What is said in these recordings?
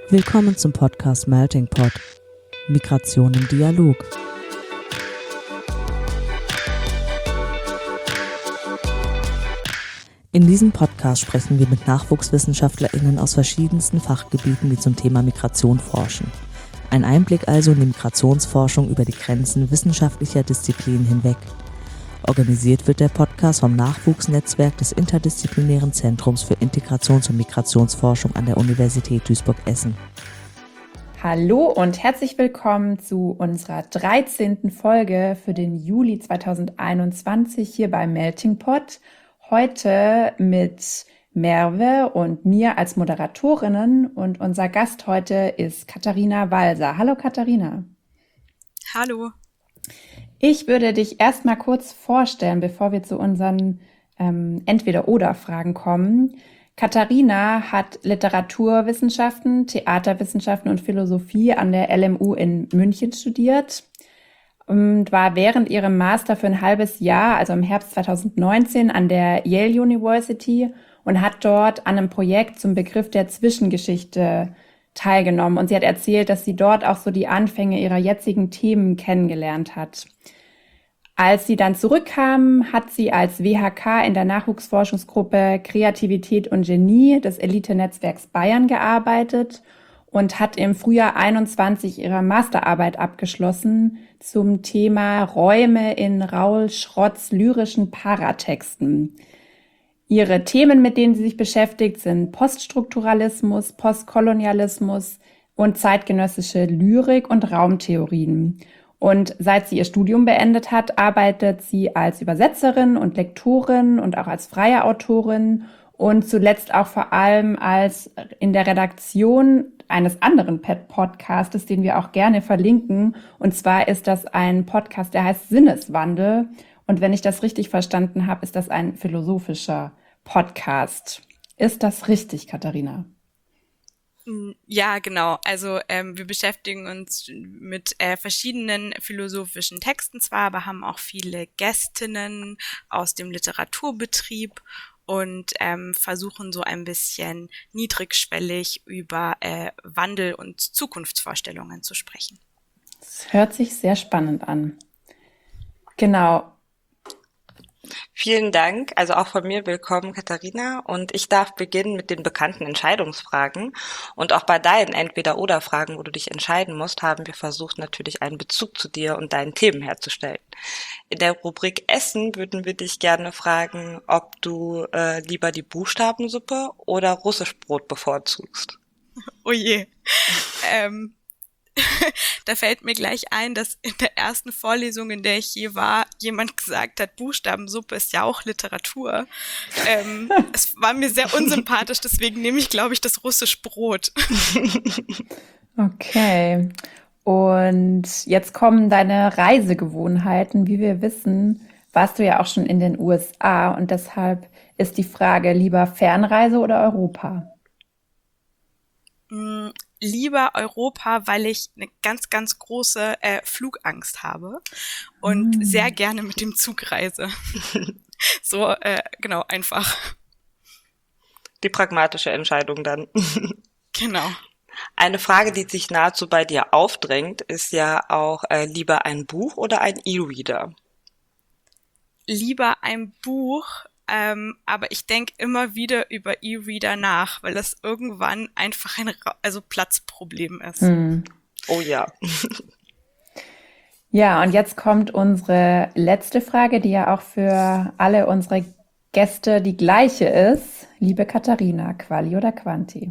Willkommen zum Podcast Melting Pot. Migration im Dialog. In diesem Podcast sprechen wir mit NachwuchswissenschaftlerInnen aus verschiedensten Fachgebieten, die zum Thema Migration forschen. Ein Einblick also in die Migrationsforschung über die Grenzen wissenschaftlicher Disziplinen hinweg. Organisiert wird der Podcast vom Nachwuchsnetzwerk des Interdisziplinären Zentrums für Integrations- und Migrationsforschung an der Universität Duisburg-Essen. Hallo und herzlich willkommen zu unserer 13. Folge für den Juli 2021 hier bei Melting Pot. Heute mit Merve und mir als Moderatorinnen und unser Gast heute ist Katharina Walser. Hallo Katharina. Hallo. Ich würde dich erstmal kurz vorstellen, bevor wir zu unseren Entweder-Oder-Fragen kommen. Katharina hat Literaturwissenschaften, Theaterwissenschaften und Philosophie an der LMU in München studiert und war während ihrem Master für ein halbes Jahr, also im Herbst 2019, an der Yale University und hat dort an einem Projekt zum Begriff der Zwischengeschichte teilgenommen. Und sie hat erzählt, dass sie dort auch so die Anfänge ihrer jetzigen Themen kennengelernt hat. Als sie dann zurückkam, hat sie als WHK in der Nachwuchsforschungsgruppe Kreativität und Genie des Elite-Netzwerks Bayern gearbeitet und hat im Frühjahr 21 ihre Masterarbeit abgeschlossen zum Thema Räume in Raoul Schrotts lyrischen Paratexten. Ihre Themen, mit denen sie sich beschäftigt, sind Poststrukturalismus, Postkolonialismus und zeitgenössische Lyrik und Raumtheorien. Und seit sie ihr Studium beendet hat, arbeitet sie als Übersetzerin und Lektorin und auch als freie Autorin und zuletzt auch vor allem als in der Redaktion eines anderen Podcastes, den wir auch gerne verlinken. Und zwar ist das ein Podcast, der heißt Sinneswandel. Und wenn ich das richtig verstanden habe, ist das ein philosophischer Podcast. Ist das richtig, Katharina? Ja, genau. Also wir beschäftigen uns mit verschiedenen philosophischen Texten zwar, aber haben auch viele Gästinnen aus dem Literaturbetrieb und versuchen so ein bisschen niedrigschwellig über Wandel und Zukunftsvorstellungen zu sprechen. Das hört sich sehr spannend an. Genau. Vielen Dank, also auch von mir willkommen, Katharina. Und ich darf beginnen mit den bekannten Entscheidungsfragen. Und auch bei deinen Entweder-Oder-Fragen, wo du dich entscheiden musst, haben wir versucht, natürlich einen Bezug zu dir und deinen Themen herzustellen. In der Rubrik Essen würden wir dich gerne fragen, ob du lieber die Buchstabensuppe oder Russischbrot bevorzugst. Oh je. Da fällt mir gleich ein, dass in der ersten Vorlesung, in der ich je war, jemand gesagt hat, Buchstabensuppe ist ja auch Literatur. Es war mir sehr unsympathisch, deswegen nehme ich, glaube ich, das Russischbrot. Okay. Und jetzt kommen deine Reisegewohnheiten. Wie wir wissen, warst du ja auch schon in den USA und deshalb ist die Frage, lieber Fernreise oder Europa? Lieber Europa, weil ich eine ganz, ganz große Flugangst habe und sehr gerne mit dem Zug reise. So, genau, einfach. Die pragmatische Entscheidung dann. Genau. Eine Frage, die sich nahezu bei dir aufdrängt, ist ja auch lieber ein Buch oder ein E-Reader? Lieber ein Buch, aber ich denke immer wieder über E-Reader nach, weil das irgendwann einfach ein Platzproblem ist. Oh ja. Ja, und jetzt kommt unsere letzte Frage, die ja auch für alle unsere Gäste die gleiche ist. Liebe Katharina, Quali oder Quanti?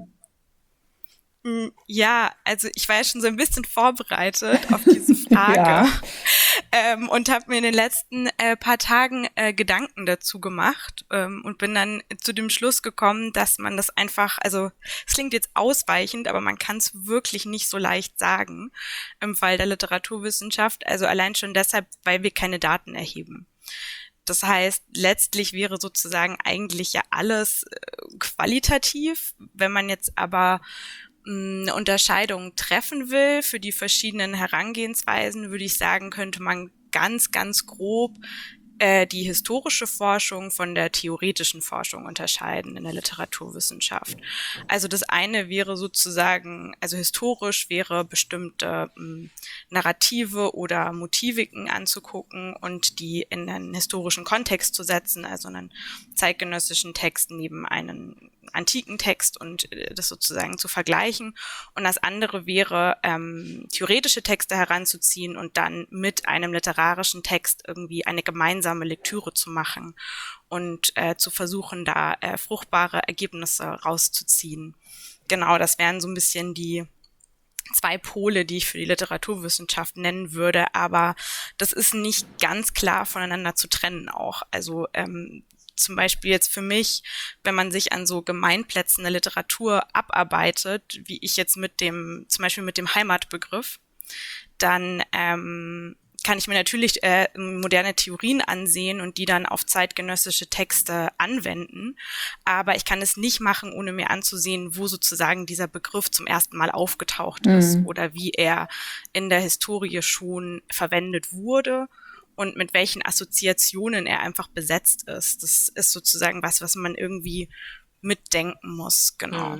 Ja, also ich war ja schon so ein bisschen vorbereitet auf diese Frage. Ja. Und habe mir in den letzten paar Tagen Gedanken dazu gemacht und bin dann zu dem Schluss gekommen, dass man das einfach, also es klingt jetzt ausweichend, aber man kann es wirklich nicht so leicht sagen im Fall der Literaturwissenschaft, also allein schon deshalb, weil wir keine Daten erheben. Das heißt, letztlich wäre sozusagen eigentlich ja alles qualitativ. Wenn man jetzt aber eine Unterscheidung treffen will für die verschiedenen Herangehensweisen, würde ich sagen, könnte man ganz, ganz grob die historische Forschung von der theoretischen Forschung unterscheiden in der Literaturwissenschaft. Also das eine wäre sozusagen, also historisch wäre bestimmte Narrative oder Motiviken anzugucken und die in einen historischen Kontext zu setzen, also einen zeitgenössischen Text neben einen antiken Text und das sozusagen zu vergleichen. Und das andere wäre, theoretische Texte heranzuziehen und dann mit einem literarischen Text irgendwie eine gemeinsame Lektüre zu machen und zu versuchen, da fruchtbare Ergebnisse rauszuziehen. Genau, das wären so ein bisschen die zwei Pole, die ich für die Literaturwissenschaft nennen würde, aber das ist nicht ganz klar voneinander zu trennen auch. Also zum Beispiel jetzt für mich, wenn man sich an so Gemeinplätzen der Literatur abarbeitet, wie ich jetzt zum Beispiel mit dem Heimatbegriff, dann kann ich mir natürlich moderne Theorien ansehen und die dann auf zeitgenössische Texte anwenden, aber ich kann es nicht machen, ohne mir anzusehen, wo sozusagen dieser Begriff zum ersten Mal aufgetaucht ist oder wie er in der Historie schon verwendet wurde und mit welchen Assoziationen er einfach besetzt ist. Das ist sozusagen was man irgendwie mitdenken muss, genau.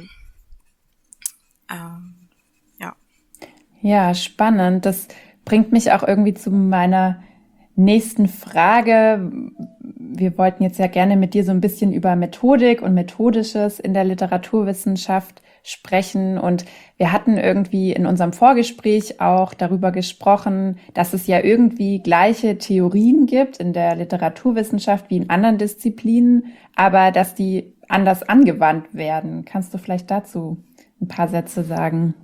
Ja. Ja, spannend. Das bringt mich auch irgendwie zu meiner nächsten Frage. Wir wollten jetzt ja gerne mit dir so ein bisschen über Methodik und Methodisches in der Literaturwissenschaft sprechen. Und wir hatten irgendwie in unserem Vorgespräch auch darüber gesprochen, dass es ja irgendwie gleiche Theorien gibt in der Literaturwissenschaft wie in anderen Disziplinen, aber dass die anders angewandt werden. Kannst du vielleicht dazu ein paar Sätze sagen?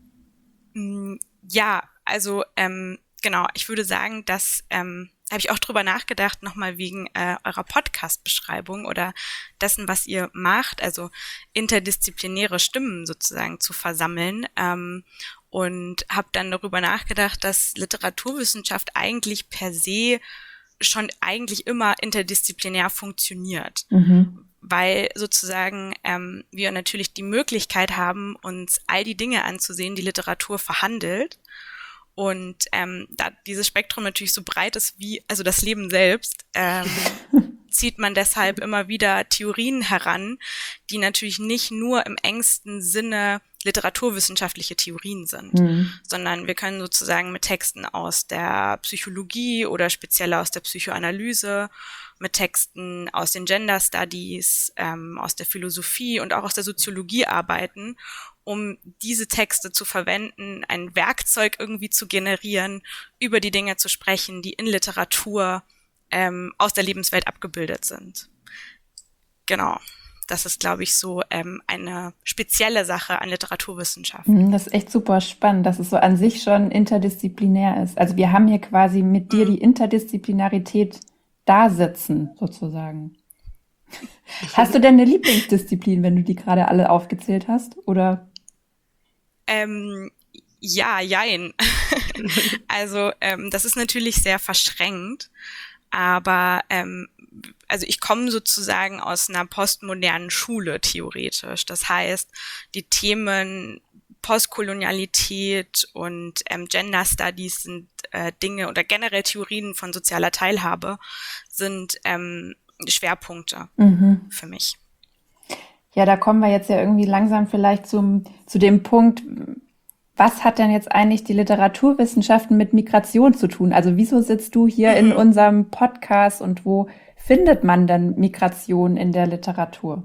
Ja, also genau, ich würde sagen, dass habe ich auch drüber nachgedacht, nochmal wegen eurer Podcast-Beschreibung oder dessen, was ihr macht, also interdisziplinäre Stimmen sozusagen zu versammeln und habe dann darüber nachgedacht, dass Literaturwissenschaft eigentlich per se schon eigentlich immer interdisziplinär funktioniert. Weil sozusagen wir natürlich die Möglichkeit haben, uns all die Dinge anzusehen, die Literatur verhandelt. Und da dieses Spektrum natürlich so breit ist wie also das Leben selbst, zieht man deshalb immer wieder Theorien heran, die natürlich nicht nur im engsten Sinne literaturwissenschaftliche Theorien sind, sondern wir können sozusagen mit Texten aus der Psychologie oder speziell aus der Psychoanalyse, mit Texten aus den Gender Studies, aus der Philosophie und auch aus der Soziologie arbeiten, um diese Texte zu verwenden, ein Werkzeug irgendwie zu generieren, über die Dinge zu sprechen, die in Literatur aus der Lebenswelt abgebildet sind. Genau. Das ist, glaube ich, so eine spezielle Sache an Literaturwissenschaften. Das ist echt super spannend, dass es so an sich schon interdisziplinär ist. Also wir haben hier quasi mit dir die Interdisziplinarität da sitzen, sozusagen. Hast du denn eine Lieblingsdisziplin, wenn du die gerade alle aufgezählt hast? Oder? Ja, jein. Also das ist natürlich sehr verschränkt, aber also ich komme sozusagen aus einer postmodernen Schule theoretisch. Das heißt, die Themen Postkolonialität und Gender Studies sind Dinge oder generell Theorien von sozialer Teilhabe sind Schwerpunkte für mich. Ja, da kommen wir jetzt ja irgendwie langsam vielleicht zu dem Punkt, was hat denn jetzt eigentlich die Literaturwissenschaften mit Migration zu tun? Also wieso sitzt du hier in unserem Podcast und wo findet man denn Migration in der Literatur?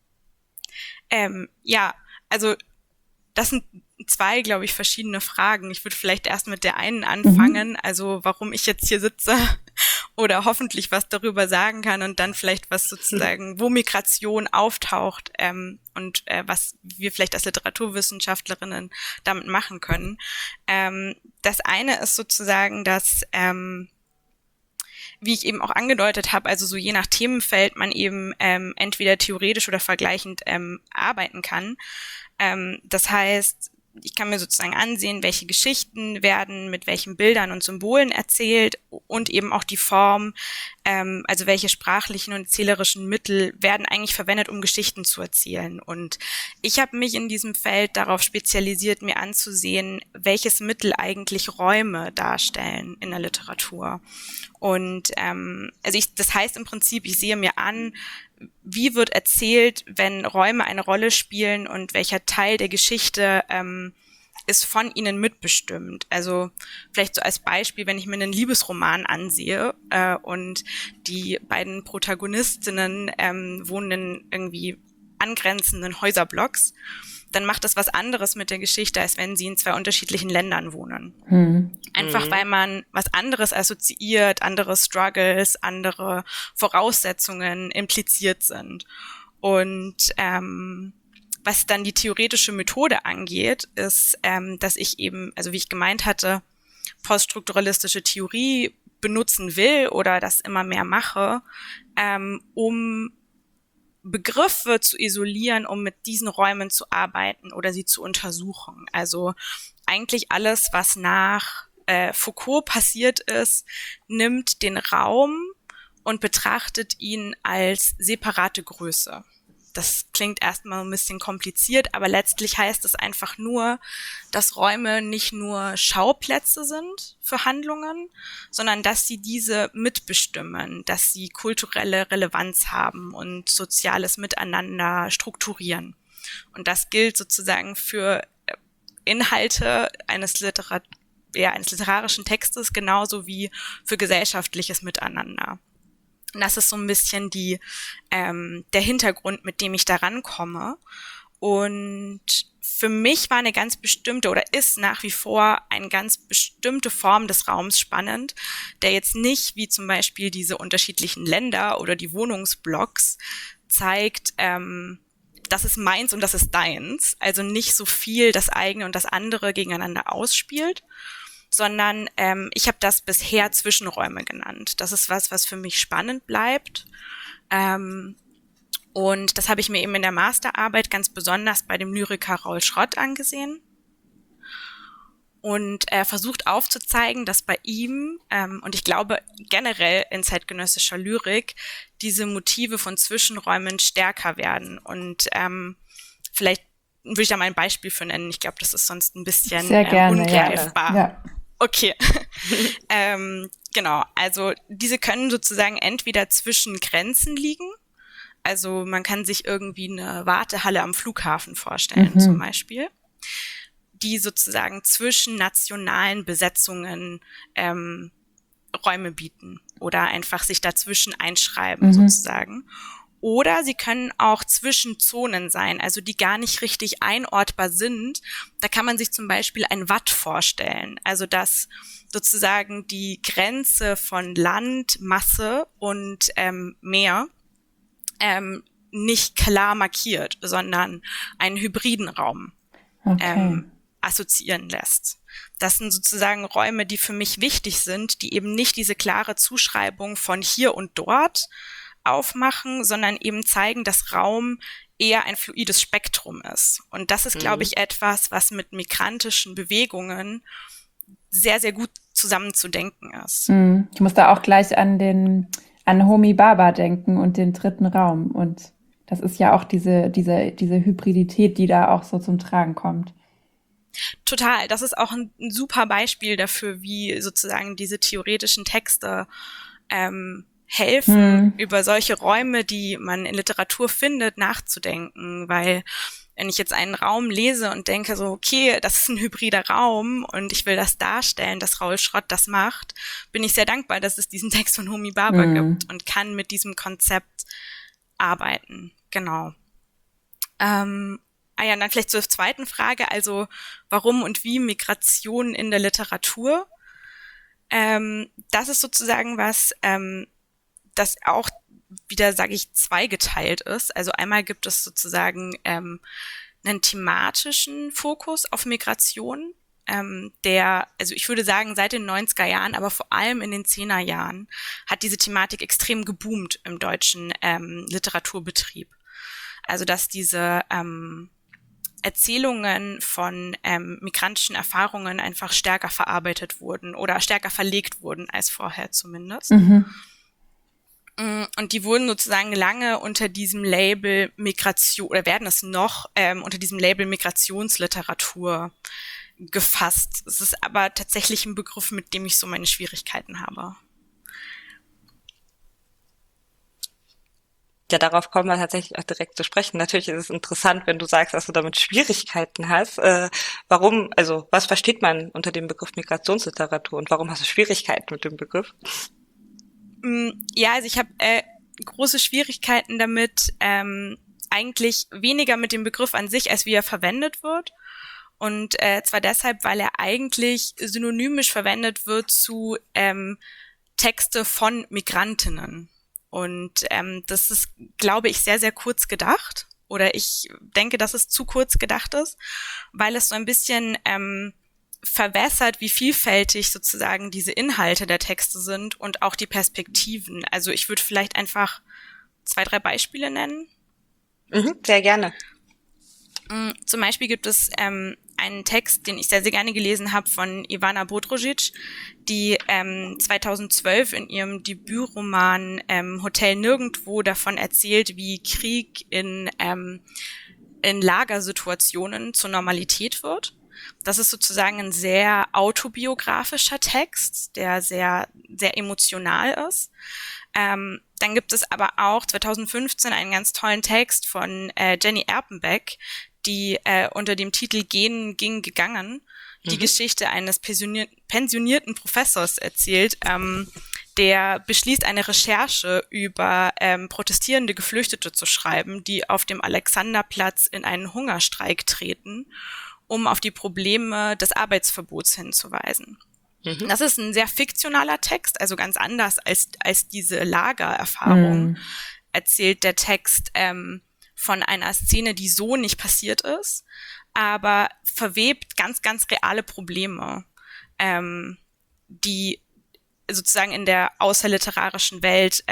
Ja, also das sind zwei, glaube ich, verschiedene Fragen. Ich würde vielleicht erst mit der einen anfangen, also warum ich jetzt hier sitze oder hoffentlich was darüber sagen kann und dann vielleicht was sozusagen, wo Migration auftaucht und was wir vielleicht als Literaturwissenschaftlerinnen damit machen können. Das eine ist sozusagen, dass wie ich eben auch angedeutet habe, also so je nach Themenfeld man eben entweder theoretisch oder vergleichend arbeiten kann. Das heißt, ich kann mir sozusagen ansehen, welche Geschichten werden mit welchen Bildern und Symbolen erzählt und eben auch die Form, also welche sprachlichen und erzählerischen Mittel werden eigentlich verwendet, um Geschichten zu erzählen. Und ich habe mich in diesem Feld darauf spezialisiert, mir anzusehen, welches Mittel eigentlich Räume darstellen in der Literatur. Und das heißt im Prinzip, ich sehe mir an, wie wird erzählt, wenn Räume eine Rolle spielen und welcher Teil der Geschichte ist von ihnen mitbestimmt. Also vielleicht so als Beispiel, wenn ich mir einen Liebesroman ansehe und die beiden Protagonistinnen wohnen in irgendwie angrenzenden Häuserblocks, dann macht das was anderes mit der Geschichte, als wenn sie in 2 unterschiedlichen Ländern wohnen. Einfach weil man was anderes assoziiert, andere Struggles, andere Voraussetzungen impliziert sind. Und was dann die theoretische Methode angeht, ist, dass ich eben, also wie ich gemeint hatte, poststrukturalistische Theorie benutzen will oder das immer mehr mache, um Begriffe zu isolieren, um mit diesen Räumen zu arbeiten oder sie zu untersuchen. Also eigentlich alles, was nach Foucault passiert ist, nimmt den Raum und betrachtet ihn als separate Größe. Das klingt erstmal ein bisschen kompliziert, aber letztlich heißt es einfach nur, dass Räume nicht nur Schauplätze sind für Handlungen, sondern dass sie diese mitbestimmen, dass sie kulturelle Relevanz haben und soziales Miteinander strukturieren. Und das gilt sozusagen für Inhalte eines literarischen Textes genauso wie für gesellschaftliches Miteinander. Und das ist so ein bisschen der Hintergrund, mit dem ich da rankomme. Und für mich war eine ganz bestimmte oder ist nach wie vor eine ganz bestimmte Form des Raums spannend, der jetzt nicht wie zum Beispiel diese unterschiedlichen Länder oder die Wohnungsblocks zeigt, das ist meins und das ist deins. Also nicht so viel das eigene und das andere gegeneinander ausspielt, sondern ich habe das bisher Zwischenräume genannt. Das ist was für mich spannend bleibt. Und das habe ich mir eben in der Masterarbeit ganz besonders bei dem Lyriker Raul Schrott angesehen. Und versucht aufzuzeigen, dass bei ihm, und ich glaube generell in zeitgenössischer Lyrik, diese Motive von Zwischenräumen stärker werden. Und vielleicht würde ich da mal ein Beispiel für nennen. Ich glaube, das ist sonst ein bisschen sehr gerne, ungreifbar. Ja. Okay, genau. Also diese können sozusagen entweder zwischen Grenzen liegen. Also man kann sich irgendwie eine Wartehalle am Flughafen vorstellen zum Beispiel, die sozusagen zwischen nationalen Besetzungen Räume bieten oder einfach sich dazwischen einschreiben sozusagen. Oder sie können auch Zwischenzonen sein, also die gar nicht richtig einordbar sind. Da kann man sich zum Beispiel ein Watt vorstellen, also dass sozusagen die Grenze von Land, Masse und Meer nicht klar markiert, sondern einen hybriden Raum assoziieren lässt. Das sind sozusagen Räume, die für mich wichtig sind, die eben nicht diese klare Zuschreibung von hier und dort aufmachen, sondern eben zeigen, dass Raum eher ein fluides Spektrum ist. Und das ist, glaube ich, etwas, was mit migrantischen Bewegungen sehr, sehr gut zusammenzudenken ist. Ich muss da auch gleich an Homi Bhabha denken und den dritten Raum. Und das ist ja auch diese Hybridität, die da auch so zum Tragen kommt. Total. Das ist auch ein super Beispiel dafür, wie sozusagen diese theoretischen Texte helfen, über solche Räume, die man in Literatur findet, nachzudenken. Weil wenn ich jetzt einen Raum lese und denke so, okay, das ist ein hybrider Raum und ich will das darstellen, dass Raul Schrott das macht, bin ich sehr dankbar, dass es diesen Text von Homi Bhabha gibt und kann mit diesem Konzept arbeiten. Genau. Dann vielleicht zur zweiten Frage, also warum und wie Migration in der Literatur? Das ist sozusagen was, das auch wieder, sage ich, zweigeteilt ist. Also einmal gibt es sozusagen einen thematischen Fokus auf Migration, also ich würde sagen, seit den 90er Jahren, aber vor allem in den 10er Jahren hat diese Thematik extrem geboomt im deutschen Literaturbetrieb. Also dass diese Erzählungen von migrantischen Erfahrungen einfach stärker verarbeitet wurden oder stärker verlegt wurden als vorher zumindest. Und die wurden sozusagen lange unter diesem Label Migration, oder werden es noch unter diesem Label Migrationsliteratur gefasst. Es ist aber tatsächlich ein Begriff, mit dem ich so meine Schwierigkeiten habe. Ja, darauf kommen wir tatsächlich auch direkt zu sprechen. Natürlich ist es interessant, wenn du sagst, dass du damit Schwierigkeiten hast. Warum, also was versteht man unter dem Begriff Migrationsliteratur und warum hast du Schwierigkeiten mit dem Begriff? Ja, also ich habe große Schwierigkeiten damit, eigentlich weniger mit dem Begriff an sich, als wie er verwendet wird. Und zwar deshalb, weil er eigentlich synonymisch verwendet wird zu Texte von Migrantinnen. Und das ist, glaube ich, sehr, sehr kurz gedacht. Oder ich denke, dass es zu kurz gedacht ist, weil es so ein bisschen verwässert, wie vielfältig sozusagen diese Inhalte der Texte sind und auch die Perspektiven. Also ich würde vielleicht einfach 2, 3 Beispiele nennen. Sehr gerne. Zum Beispiel gibt es einen Text, den ich sehr, sehr gerne gelesen habe, von Ivana Bodrožić, die 2012 in ihrem Debütroman Hotel Nirgendwo davon erzählt, wie Krieg in Lagersituationen zur Normalität wird. Das ist sozusagen ein sehr autobiografischer Text, der sehr, sehr emotional ist. Dann gibt es aber auch 2015 einen ganz tollen Text von Jenny Erpenbeck, die unter dem Titel Gehen ging gegangen die Geschichte eines pensionierten Professors erzählt, der beschließt, eine Recherche über protestierende Geflüchtete zu schreiben, die auf dem Alexanderplatz in einen Hungerstreik treten, um auf die Probleme des Arbeitsverbots hinzuweisen. Das ist ein sehr fiktionaler Text, also ganz anders als diese Lagererfahrung. Erzählt der Text von einer Szene, die so nicht passiert ist, aber verwebt ganz, ganz reale Probleme, die sozusagen in der außerliterarischen Welt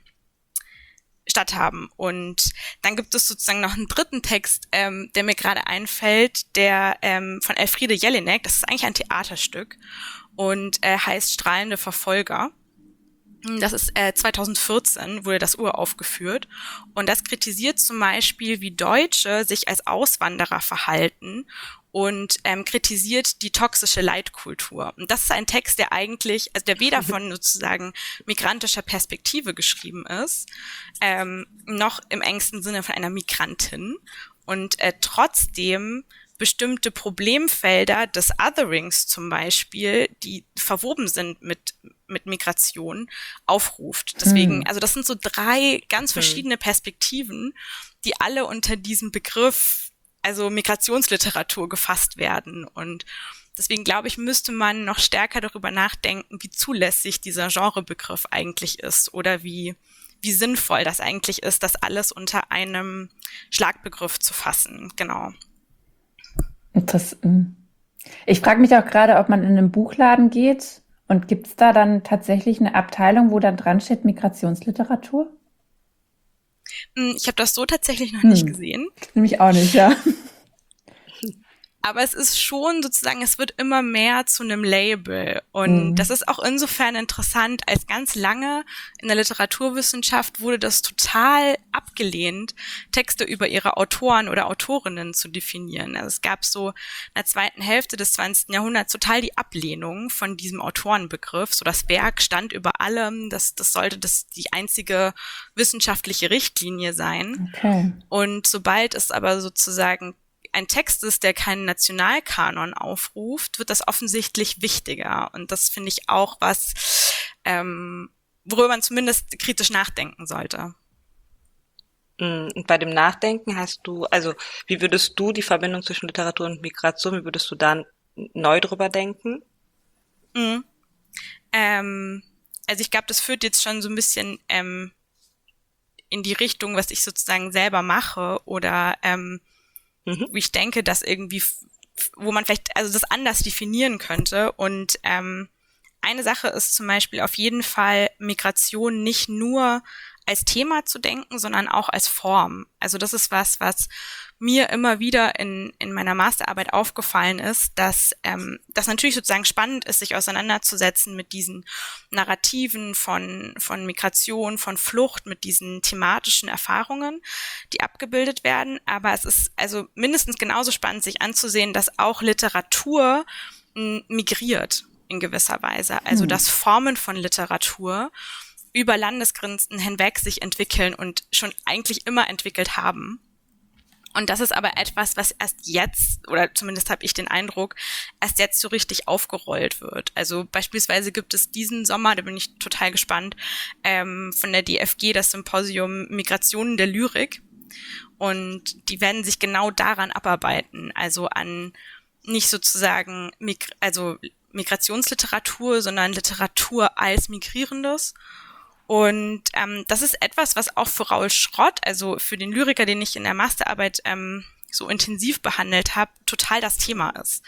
statthaben. Und dann gibt es sozusagen noch einen dritten Text, der mir gerade einfällt, der von Elfriede Jelinek, das ist eigentlich ein Theaterstück und heißt Strahlende Verfolger. Das ist 2014, wurde das uraufgeführt. Und das kritisiert zum Beispiel, wie Deutsche sich als Auswanderer verhalten und kritisiert die toxische Leitkultur. Und das ist ein Text, der eigentlich, also der weder von sozusagen migrantischer Perspektive geschrieben ist, noch im engsten Sinne von einer Migrantin. Und trotzdem bestimmte Problemfelder des Otherings zum Beispiel, die verwoben sind mit Migration, aufruft. Deswegen, also das sind so 3 ganz verschiedene Perspektiven, die alle unter diesem Begriff, also Migrationsliteratur, gefasst werden. Und deswegen glaube ich, müsste man noch stärker darüber nachdenken, wie zulässig dieser Genrebegriff eigentlich ist oder wie sinnvoll das eigentlich ist, das alles unter einem Schlagbegriff zu fassen. Genau. Interessant. Ich frage mich auch gerade, ob man in einen Buchladen geht und gibt es da dann tatsächlich eine Abteilung, wo dann dran steht Migrationsliteratur? Ich habe das so tatsächlich noch nicht gesehen. Nämlich auch nicht, ja. Aber es ist schon sozusagen, es wird immer mehr zu einem Label. Und das ist auch insofern interessant, als ganz lange in der Literaturwissenschaft wurde das total abgelehnt, Texte über ihre Autoren oder Autorinnen zu definieren. Also es gab so in der zweiten Hälfte des 20. Jahrhunderts total die Ablehnung von diesem Autorenbegriff. So das Werk stand über allem, das sollte die einzige wissenschaftliche Richtlinie sein. Okay. Und sobald es aber sozusagen ein Text ist, der keinen Nationalkanon aufruft, wird das offensichtlich wichtiger. Und das finde ich auch was, worüber man zumindest kritisch nachdenken sollte. Und bei dem Nachdenken wie würdest du die Verbindung zwischen Literatur und Migration, wie würdest du da neu drüber denken? Also ich glaube, das führt jetzt schon so ein bisschen in die Richtung, was ich sozusagen selber mache oder wie ich denke, dass irgendwie, wo man vielleicht also das anders definieren könnte. Und eine Sache ist zum Beispiel auf jeden Fall Migration nicht nur als Thema zu denken, sondern auch als Form. Also das ist was mir immer wieder in meiner Masterarbeit aufgefallen ist, dass das natürlich sozusagen spannend ist, sich auseinanderzusetzen mit diesen Narrativen von Migration, von Flucht, mit diesen thematischen Erfahrungen, die abgebildet werden. Aber es ist also mindestens genauso spannend, sich anzusehen, dass auch Literatur migriert in gewisser Weise. Also dass Formen von Literatur über Landesgrenzen hinweg sich entwickeln und schon eigentlich immer entwickelt haben. Und das ist aber etwas, was erst jetzt, oder zumindest habe ich den Eindruck, erst jetzt so richtig aufgerollt wird. Also beispielsweise gibt es diesen Sommer, da bin ich total gespannt, von der DFG das Symposium Migrationen der Lyrik. Und die werden sich genau daran abarbeiten, also an nicht sozusagen Migrationsliteratur, sondern Literatur als Migrierendes. Und das ist etwas, was auch für Raul Schrott, also für den Lyriker, den ich in der Masterarbeit so intensiv behandelt habe, total das Thema ist.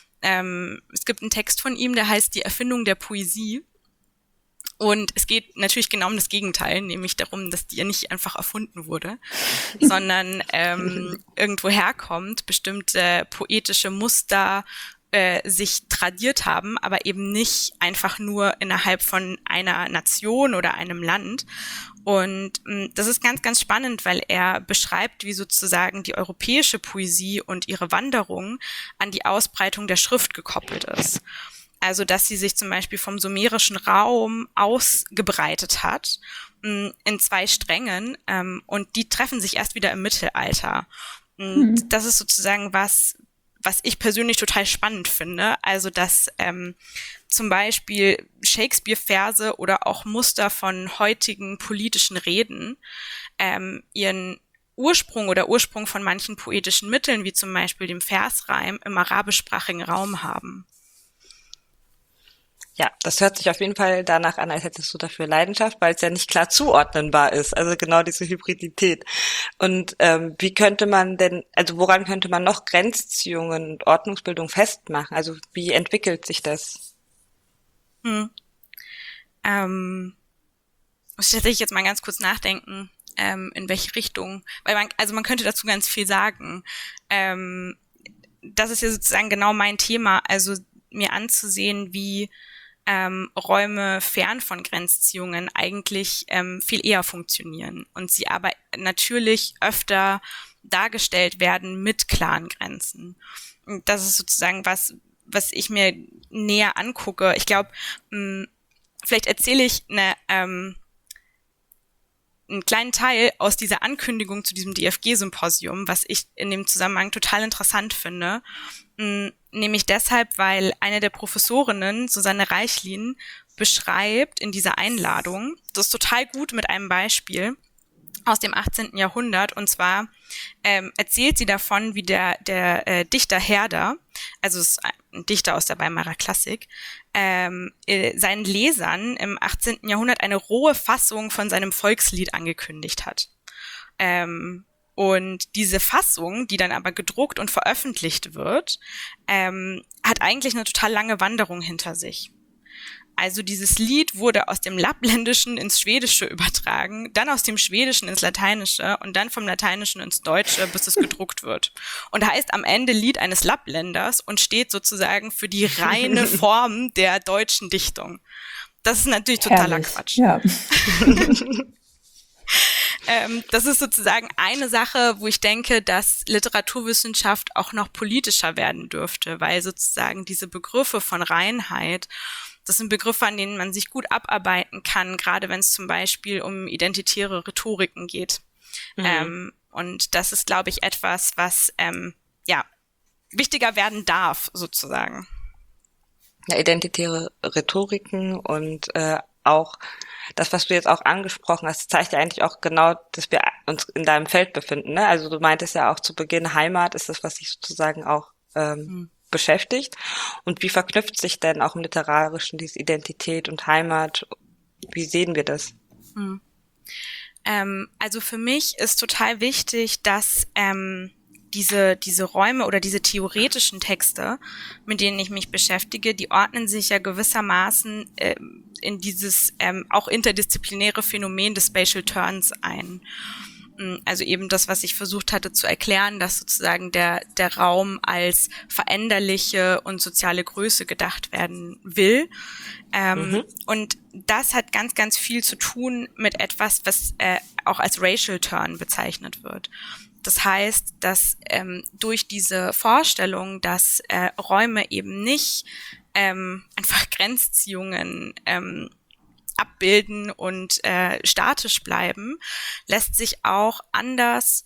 Es gibt einen Text von ihm, der heißt Die Erfindung der Poesie. Und es geht natürlich genau um das Gegenteil, nämlich darum, dass die ja nicht einfach erfunden wurde, sondern irgendwo herkommt, bestimmte poetische Muster sich tradiert haben, aber eben nicht einfach nur innerhalb von einer Nation oder einem Land. Und das ist ganz, ganz spannend, weil er beschreibt, wie sozusagen die europäische Poesie und ihre Wanderung an die Ausbreitung der Schrift gekoppelt ist. Also, dass sie sich zum Beispiel vom sumerischen Raum ausgebreitet hat in 2 Strängen und die treffen sich erst wieder im Mittelalter. Und das ist sozusagen was ich persönlich total spannend finde. Also, dass zum Beispiel Shakespeare-Verse oder auch Muster von heutigen politischen Reden ihren Ursprung von manchen poetischen Mitteln, wie zum Beispiel dem Versreim, im arabischsprachigen Raum haben. Ja, das hört sich auf jeden Fall danach an, als hättest du dafür Leidenschaft, weil es ja nicht klar zuordnenbar ist. Also genau diese Hybridität. Und wie könnte man denn, also woran könnte man noch Grenzziehungen und Ordnungsbildung festmachen? Also wie entwickelt sich das? Muss ich tatsächlich jetzt mal ganz kurz nachdenken, in welche Richtung, weil man könnte dazu ganz viel sagen. Das ist ja sozusagen genau mein Thema, also mir anzusehen, wie Räume fern von Grenzziehungen eigentlich viel eher funktionieren und sie aber natürlich öfter dargestellt werden mit klaren Grenzen. Und das ist sozusagen was ich mir näher angucke. Ich glaube, vielleicht erzähle ich einen kleinen Teil aus dieser Ankündigung zu diesem DFG-Symposium, was ich in dem Zusammenhang total interessant finde. Nämlich deshalb, weil eine der Professorinnen, Susanne Reichlin, beschreibt in dieser Einladung, das ist total gut mit einem Beispiel aus dem 18. Jahrhundert, und zwar erzählt sie davon, wie der Dichter Herder, also ist ein Dichter aus der Weimarer Klassik, seinen Lesern im 18. Jahrhundert eine rohe Fassung von seinem Volkslied angekündigt hat. Und diese Fassung, die dann aber gedruckt und veröffentlicht wird, hat eigentlich eine total lange Wanderung hinter sich. Also dieses Lied wurde aus dem Lappländischen ins Schwedische übertragen, dann aus dem Schwedischen ins Lateinische und dann vom Lateinischen ins Deutsche, bis es gedruckt wird. Und heißt am Ende Lied eines Lappländers und steht sozusagen für die reine Form der deutschen Dichtung. Das ist natürlich totaler Quatsch. Ja. Das ist sozusagen eine Sache, wo ich denke, dass Literaturwissenschaft auch noch politischer werden dürfte, weil sozusagen diese Begriffe von Reinheit, das sind Begriffe, an denen man sich gut abarbeiten kann, gerade wenn es zum Beispiel um identitäre Rhetoriken geht. Und das ist, glaube ich, etwas, was wichtiger werden darf, sozusagen. Ja, identitäre Rhetoriken und auch das, was du jetzt auch angesprochen hast, zeigt ja eigentlich auch genau, dass wir uns in deinem Feld befinden, ne? Also du meintest ja auch zu Beginn, Heimat ist das, was dich sozusagen auch beschäftigt. Und wie verknüpft sich denn auch im Literarischen diese Identität und Heimat? Wie sehen wir das? Also für mich ist total wichtig, dass diese Räume oder diese theoretischen Texte, mit denen ich mich beschäftige, die ordnen sich ja gewissermaßen in dieses auch interdisziplinäre Phänomen des Spatial Turns ein. Also eben das, was ich versucht hatte zu erklären, dass sozusagen der Raum als veränderliche und soziale Größe gedacht werden will. Und das hat ganz, ganz viel zu tun mit etwas, was auch als Racial Turn bezeichnet wird. Das heißt, dass durch diese Vorstellung, dass Räume eben nicht einfach Grenzziehungen abbilden und statisch bleiben, lässt sich auch anders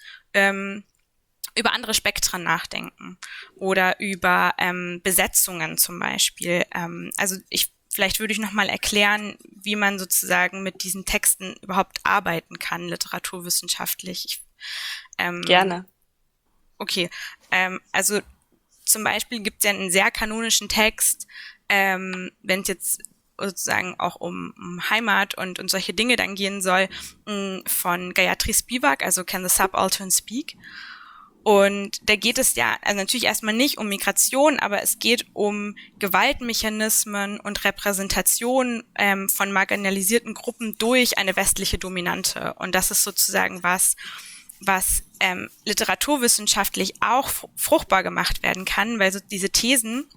über andere Spektren nachdenken oder über Besetzungen zum Beispiel. Vielleicht würde ich nochmal erklären, wie man sozusagen mit diesen Texten überhaupt arbeiten kann, literaturwissenschaftlich. Gerne. Okay, also zum Beispiel gibt es ja einen sehr kanonischen Text, wenn es jetzt sozusagen auch um Heimat und solche Dinge dann gehen soll, von Gayatri Spivak, also Can the Subaltern Speak? Und da geht es ja also natürlich erstmal nicht um Migration, aber es geht um Gewaltmechanismen und Repräsentation von marginalisierten Gruppen durch eine westliche Dominante. Und das ist sozusagen was literaturwissenschaftlich auch fruchtbar gemacht werden kann, weil so diese Thesen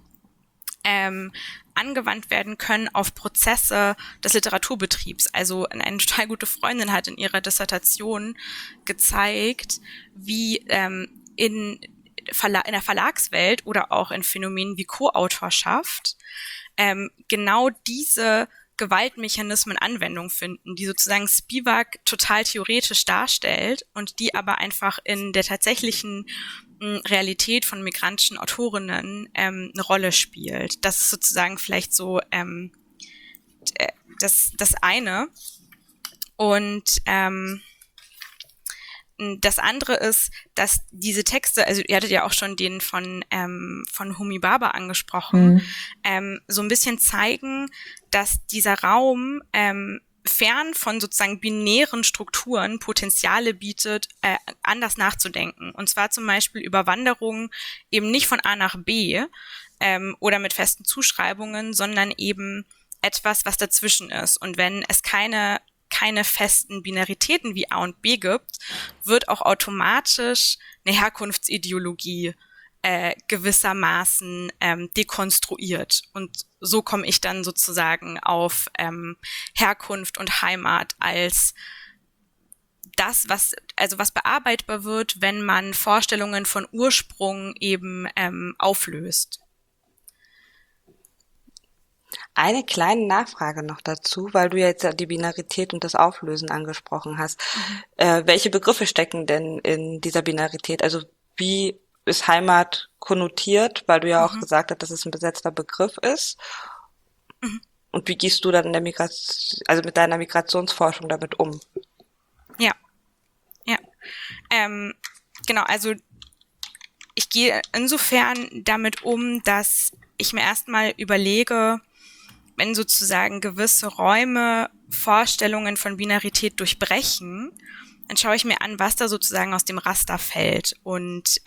angewandt werden können auf Prozesse des Literaturbetriebs. Also eine total gute Freundin hat in ihrer Dissertation gezeigt, wie in der Verlagswelt oder auch in Phänomenen wie Co-Autorschaft genau diese Gewaltmechanismen Anwendung finden, die sozusagen Spivak total theoretisch darstellt und die aber einfach in der tatsächlichen Realität von migrantischen Autorinnen eine Rolle spielt. Das ist sozusagen vielleicht so das eine. Und das andere ist, dass diese Texte, also ihr hattet ja auch schon den von Homi Bhabha angesprochen, so ein bisschen zeigen, dass dieser Raum fern von sozusagen binären Strukturen Potenziale bietet, anders nachzudenken. Und zwar zum Beispiel über Wanderungen eben nicht von A nach B oder mit festen Zuschreibungen, sondern eben etwas, was dazwischen ist. Und wenn es keine festen Binaritäten wie A und B gibt, wird auch automatisch eine Herkunftsideologie gewissermaßen dekonstruiert. Und so komme ich dann sozusagen auf Herkunft und Heimat als das, was bearbeitbar wird, wenn man Vorstellungen von Ursprung eben auflöst. Eine kleine Nachfrage noch dazu, weil du jetzt die Binarität und das Auflösen angesprochen hast. Welche Begriffe stecken denn in dieser Binarität? Also wie ist Heimat konnotiert, weil du ja auch gesagt hast, dass es ein besetzter Begriff ist? Und wie gehst du dann in der mit deiner Migrationsforschung damit um? Ja. Genau, also ich gehe insofern damit um, dass ich mir erstmal überlege, wenn sozusagen gewisse Räume Vorstellungen von Binarität durchbrechen, dann schaue ich mir an, was da sozusagen aus dem Raster fällt und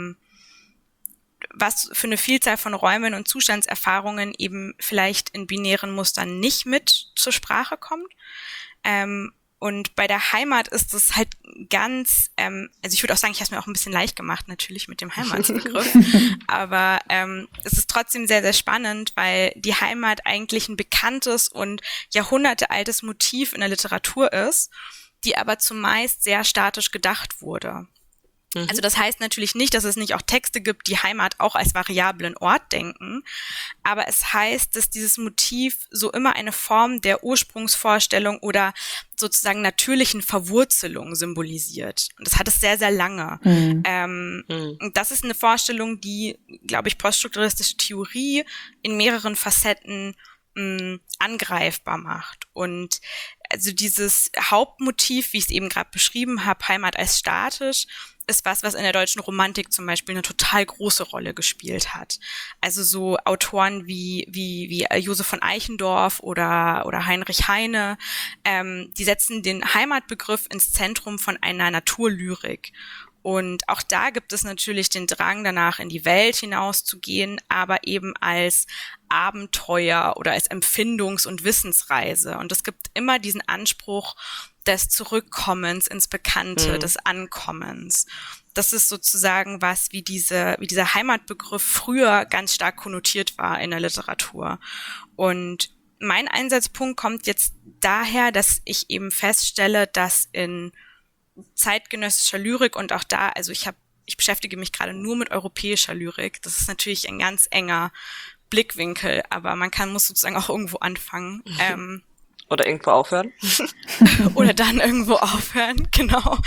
was für eine Vielzahl von Räumen und Zustandserfahrungen eben vielleicht in binären Mustern nicht mit zur Sprache kommt. Und bei der Heimat ist es halt ganz, also ich würde auch sagen, ich habe es mir auch ein bisschen leicht gemacht, natürlich mit dem Heimatsbegriff, aber es ist trotzdem sehr, sehr spannend, weil die Heimat eigentlich ein bekanntes und jahrhundertealtes Motiv in der Literatur ist, die aber zumeist sehr statisch gedacht wurde. Also das heißt natürlich nicht, dass es nicht auch Texte gibt, die Heimat auch als variablen Ort denken, aber es heißt, dass dieses Motiv so immer eine Form der Ursprungsvorstellung oder sozusagen natürlichen Verwurzelung symbolisiert. Und das hat es sehr, sehr lange. Und das ist eine Vorstellung, die, glaube ich, poststrukturalistische Theorie in mehreren Facetten angreifbar macht. Und also dieses Hauptmotiv, wie ich es eben gerade beschrieben habe, Heimat als statisch, ist was in der deutschen Romantik zum Beispiel eine total große Rolle gespielt hat. Also so Autoren wie Josef von Eichendorff oder Heinrich Heine, die setzen den Heimatbegriff ins Zentrum von einer Naturlyrik. Und auch da gibt es natürlich den Drang danach, in die Welt hinauszugehen, aber eben als Abenteuer oder als Empfindungs- und Wissensreise. Und es gibt immer diesen Anspruch des Zurückkommens ins Bekannte, des Ankommens. Das ist sozusagen was, wie dieser Heimatbegriff früher ganz stark konnotiert war in der Literatur. Und mein Einsatzpunkt kommt jetzt daher, dass ich eben feststelle, dass in zeitgenössischer Lyrik und auch da, also ich beschäftige mich gerade nur mit europäischer Lyrik. Das ist natürlich ein ganz enger Blickwinkel, aber muss sozusagen auch irgendwo anfangen. Oder irgendwo aufhören. Oder dann irgendwo aufhören, genau.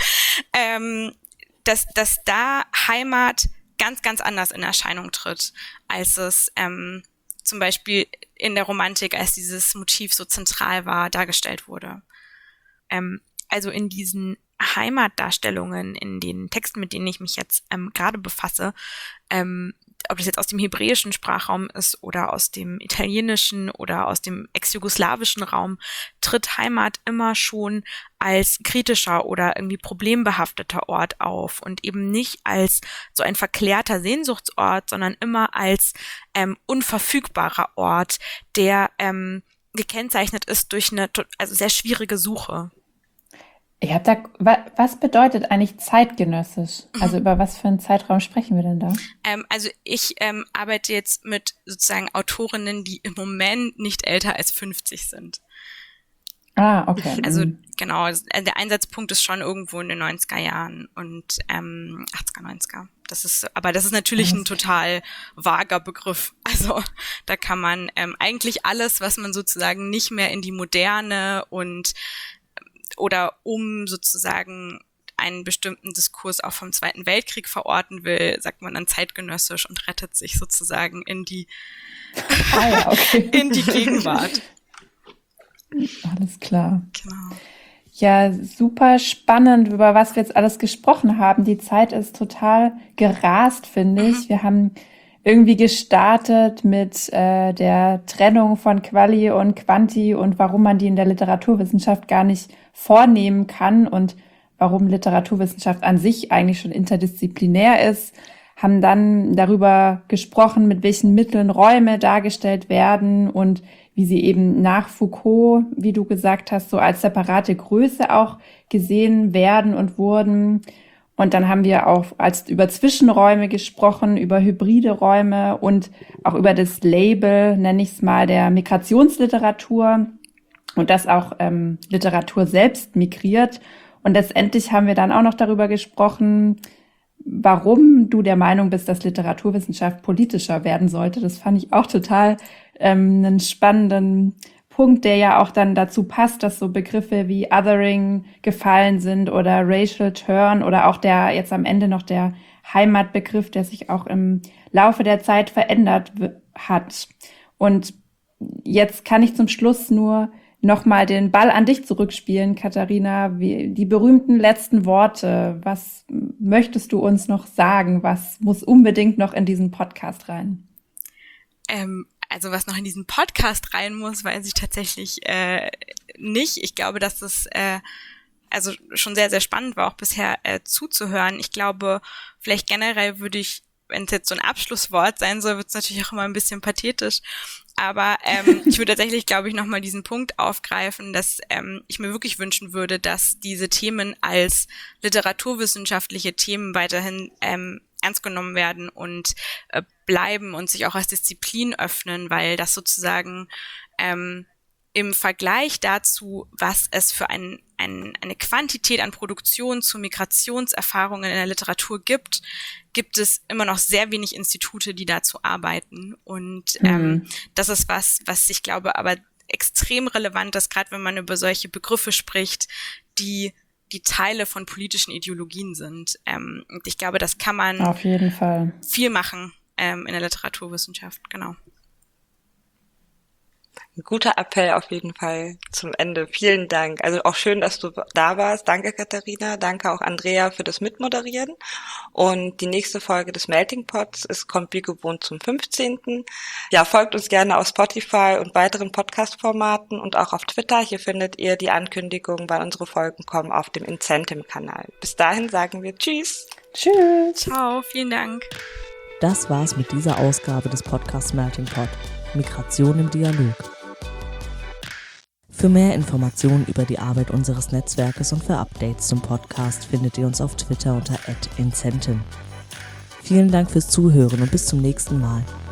Dass da Heimat ganz, ganz anders in Erscheinung tritt, als es zum Beispiel in der Romantik, als dieses Motiv so zentral war, dargestellt wurde. Also in diesen Heimatdarstellungen, in den Texten, mit denen ich mich jetzt gerade befasse, ob das jetzt aus dem hebräischen Sprachraum ist oder aus dem italienischen oder aus dem ex-jugoslawischen Raum, tritt Heimat immer schon als kritischer oder irgendwie problembehafteter Ort auf und eben nicht als so ein verklärter Sehnsuchtsort, sondern immer als unverfügbarer Ort, der gekennzeichnet ist durch eine sehr schwierige Suche. Ich habe was bedeutet eigentlich zeitgenössisch? Also über was für einen Zeitraum sprechen wir denn da? Also ich arbeite jetzt mit sozusagen Autorinnen, die im Moment nicht älter als 50 sind. Ah, okay. Also genau, der Einsatzpunkt ist schon irgendwo in den 90er Jahren und 80er, 90er. Das ist natürlich ein total vager Begriff. Also da kann man eigentlich alles, was man sozusagen nicht mehr in die Moderne oder um sozusagen einen bestimmten Diskurs auch vom Zweiten Weltkrieg verorten will, sagt man dann zeitgenössisch und rettet sich sozusagen in die in die Gegenwart. Alles klar. Genau. Ja, super spannend, über was wir jetzt alles gesprochen haben. Die Zeit ist total gerast, finde ich. Wir haben irgendwie gestartet mit der Trennung von Quali und Quanti und warum man die in der Literaturwissenschaft gar nicht vornehmen kann und warum Literaturwissenschaft an sich eigentlich schon interdisziplinär ist, haben dann darüber gesprochen, mit welchen Mitteln Räume dargestellt werden und wie sie eben nach Foucault, wie du gesagt hast, so als separate Größe auch gesehen werden und wurden. Und dann haben wir auch über Zwischenräume gesprochen, über hybride Räume und auch über das Label, nenne ich es mal, der Migrationsliteratur und dass auch Literatur selbst migriert. Und letztendlich haben wir dann auch noch darüber gesprochen, warum du der Meinung bist, dass Literaturwissenschaft politischer werden sollte. Das fand ich auch total einen spannenden Punkt, der ja auch dann dazu passt, dass so Begriffe wie Othering gefallen sind oder Racial Turn oder auch jetzt am Ende noch der Heimatbegriff, der sich auch im Laufe der Zeit verändert hat. Und jetzt kann ich zum Schluss nur nochmal den Ball an dich zurückspielen, Katharina. Die berühmten letzten Worte. Was möchtest du uns noch sagen? Was muss unbedingt noch in diesen Podcast rein? Also was noch in diesen Podcast rein muss, weiß ich tatsächlich nicht. Ich glaube, dass es also schon sehr, sehr spannend war, auch bisher zuzuhören. Ich glaube, vielleicht generell würde ich, wenn es jetzt so ein Abschlusswort sein soll, wird es natürlich auch immer ein bisschen pathetisch. Aber ich würde tatsächlich, glaube ich, nochmal diesen Punkt aufgreifen, dass ich mir wirklich wünschen würde, dass diese Themen als literaturwissenschaftliche Themen weiterhin ernst genommen werden und bleiben und sich auch als Disziplin öffnen, weil das sozusagen im Vergleich dazu, was es für eine Quantität an Produktion zu Migrationserfahrungen in der Literatur gibt es immer noch sehr wenig Institute, die dazu arbeiten. Und das ist was ich glaube, aber extrem relevant ist, gerade wenn man über solche Begriffe spricht, die Teile von politischen Ideologien sind. Und ich glaube, das kann man auf jeden Fall viel machen in der Literaturwissenschaft, genau. Ein guter Appell auf jeden Fall zum Ende. Vielen Dank. Also auch schön, dass du da warst. Danke, Katharina. Danke auch Andrea für das Mitmoderieren. Und die nächste Folge des Melting Pots kommt wie gewohnt zum 15. Ja, folgt uns gerne auf Spotify und weiteren Podcast-Formaten und auch auf Twitter. Hier findet ihr die Ankündigung, wann unsere Folgen kommen, auf dem Incentim-Kanal. Bis dahin sagen wir Tschüss. Tschüss. Ciao, vielen Dank. Das war's mit dieser Ausgabe des Podcasts Melting Pot. Migration im Dialog. Für mehr Informationen über die Arbeit unseres Netzwerkes und für Updates zum Podcast findet ihr uns auf Twitter unter @incentim. Vielen Dank fürs Zuhören und bis zum nächsten Mal.